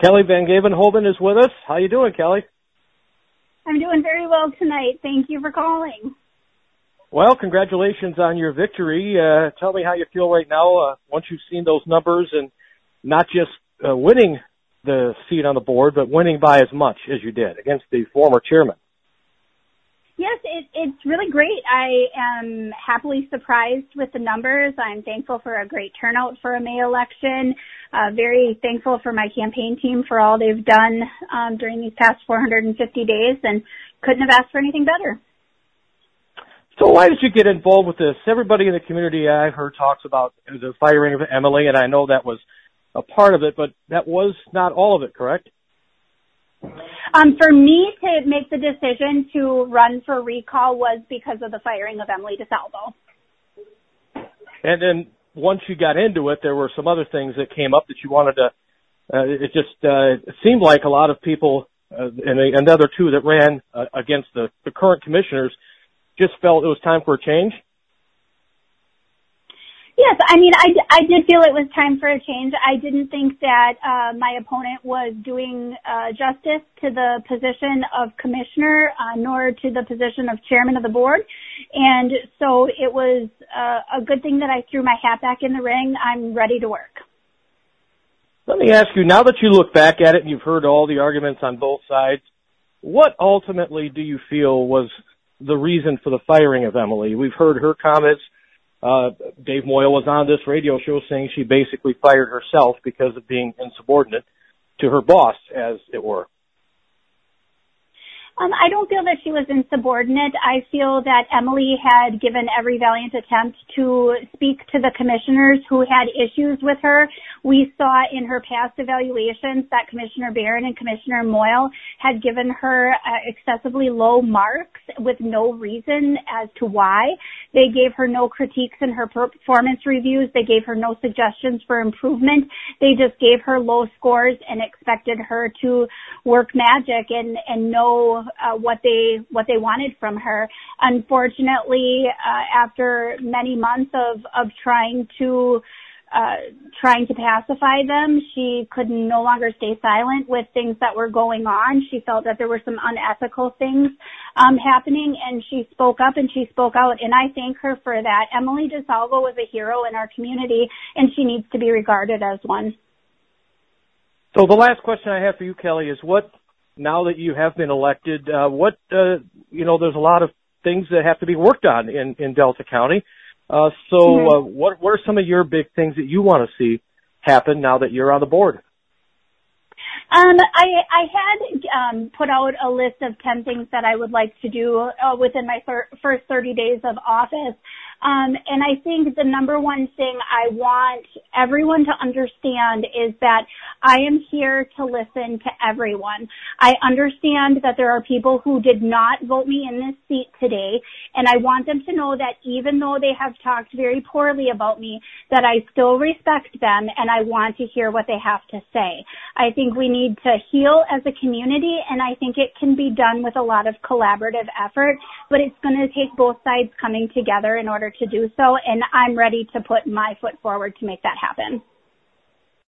Kelly Van Gavenhoven is with us. How you doing, Kelly? I'm doing very well tonight. Thank you for calling. Well, congratulations on your victory. Tell me how you feel right now once you've seen those numbers and not just winning the seat on the board, but winning by as much as you did against the former chairman. Yes, it's really great. I am happily surprised with the numbers. I'm thankful for a great turnout for a May election. Very thankful for my campaign team for all they've done during these past 450 days, and couldn't have asked for anything better. So why did you get involved with this? Everybody in the community I've heard talks about the firing of Emily, and I know that was a part of it, but that was not all of it, correct? For me to make the decision to run for recall was because of the firing of Emily DeSalvo. And then once you got into it, there were some other things that came up that you wanted to, it seemed like a lot of people, and the other two that ran against the current commissioners just felt it was time for a change. Yes, I mean, I did feel it was time for a change. I didn't think that my opponent was doing justice to the position of commissioner, nor to the position of chairman of the board. And so it was a good thing that I threw my hat back in the ring. I'm ready to work. Let me ask you, now that you look back at it and you've heard all the arguments on both sides, what ultimately do you feel was the reason for the firing of Emily? We've heard her comments. Dave Moyle was on this radio show saying she basically fired herself because of being insubordinate to her boss, as it were. I don't feel that she was insubordinate. I feel that Emily had given every valiant attempt to speak to the commissioners who had issues with her. We saw in her past evaluations that Commissioner Barron and Commissioner Moyle had given her excessively low marks with no reason as to why. They gave her no critiques in her performance reviews. They gave her no suggestions for improvement. They just gave her low scores and expected her to work magic and know what they wanted from her. Unfortunately, after many months of trying to pacify them, she could no longer stay silent with things that were going on. She felt that there were some unethical things happening, and she spoke up and she spoke out, and I thank her for that. Emily DeSalvo was a hero in our community, and she needs to be regarded as one. So the last question I have for you, Kelly, is now that you have been elected, there's a lot of things that have to be worked on in Delta County. What are some of your big things that you want to see happen now that you're on the board? I had put out a list of 10 things that I would like to do within my first 30 days of office. And I think the number one thing I want everyone to understand is that I am here to listen to everyone. I understand that there are people who did not vote me in this seat today, and I want them to know that even though they have talked very poorly about me, that I still respect them and I want to hear what they have to say. I think we need to heal as a community, and I think it can be done with a lot of collaborative effort, but it's going to take both sides coming together in order to do so, and I'm ready to put my foot forward to make that happen.